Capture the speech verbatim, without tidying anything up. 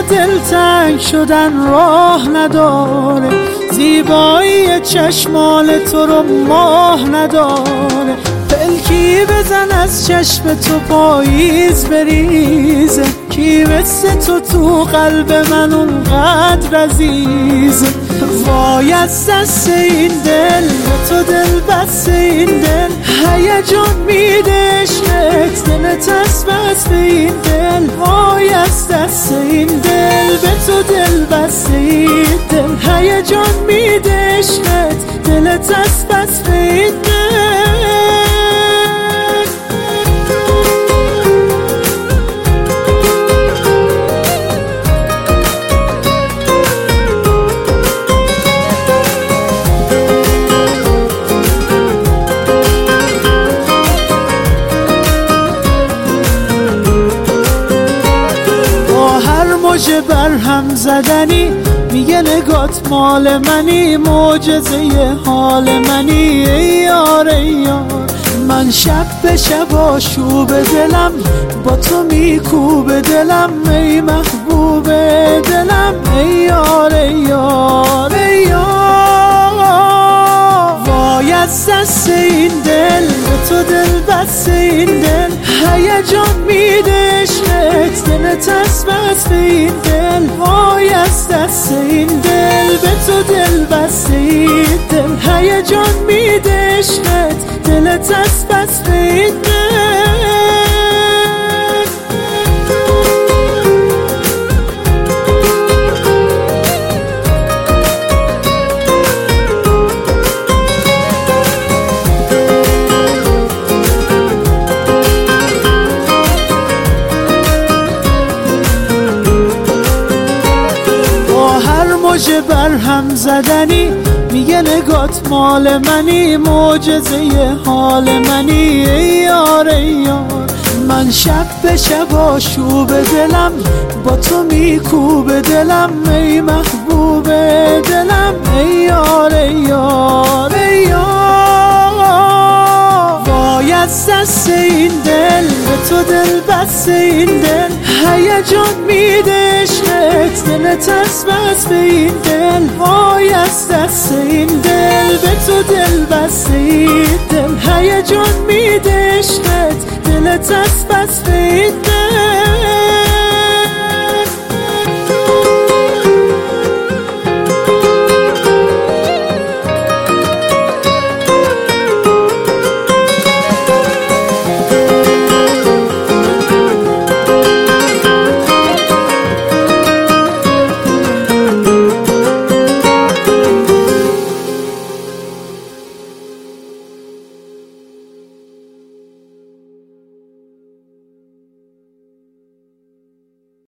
دلتنگ شدن راه نداره، زیبایی چشمان تو رو ماه نداره. پلکی بزن از چشم تو پاییز بریزه، کی مثل تو تو قلب من اونقدر عزیزه. وای از دست این دل به تو دل بست این دل، هیجان میده عشقت دلت از بس به این دل. وای از دست این دل به تو دل بست این دل، هیجان میده عشقت دلت از بس به این دل. موجه بر هم زدنی میگه نگات مال منی، معجزه حال منی ای یار ای یار. من شب به شب آشوب دلم با تو میکوب دلم، ای محبوب دلم ای یار ای یار ای یار. وای از دست این دل به تو دل بست این دل، هیجان میده عشقت دلت از بس به این دل. وای از دست این دل به تو دل بست این دل، هیجان میده عشقت دلت از بس به این دل. موجه بر هم زدنی میگه نگات مال منی، معجزه حال منی ای یار ای یار. من شب به شب آشوب دلم با تو میکوب دلم، ای محبوب دلم ای یار ای یار ای یار. وای از دست این دل به تو دل بست این دل، هیجان میده عشقت دلت از بس به این دل. وای از دست این دل به تو دل بست این دل، هیجان میده عشقت دلت از بس به این دل.